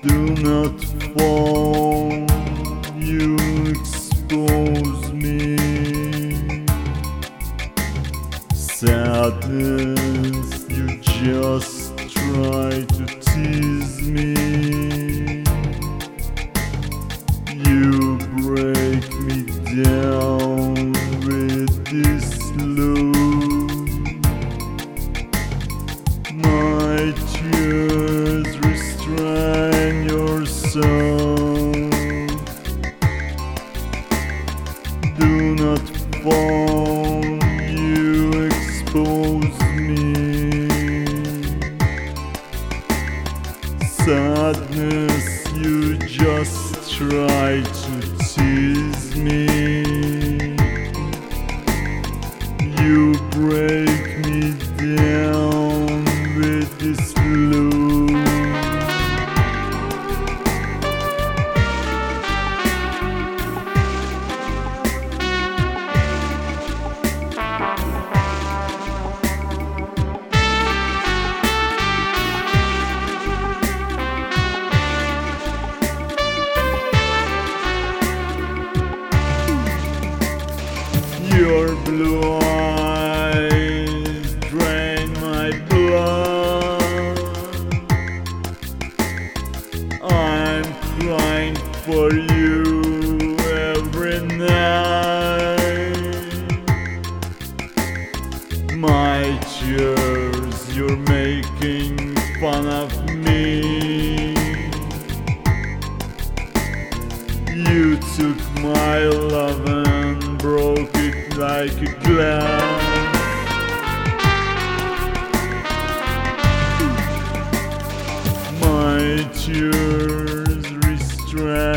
Do not fall, you expose me. Sadness, you just try to tease me. You break me down with this love. My tears restrain your soul. Do not fall, you expose me. Sadness, you just try to tease me. You break me down with this love. Your blue eyes drain my blood. I'm crying for you every night. My tears, you're making fun of me. You took my love and broke it like a glass. My tears restrain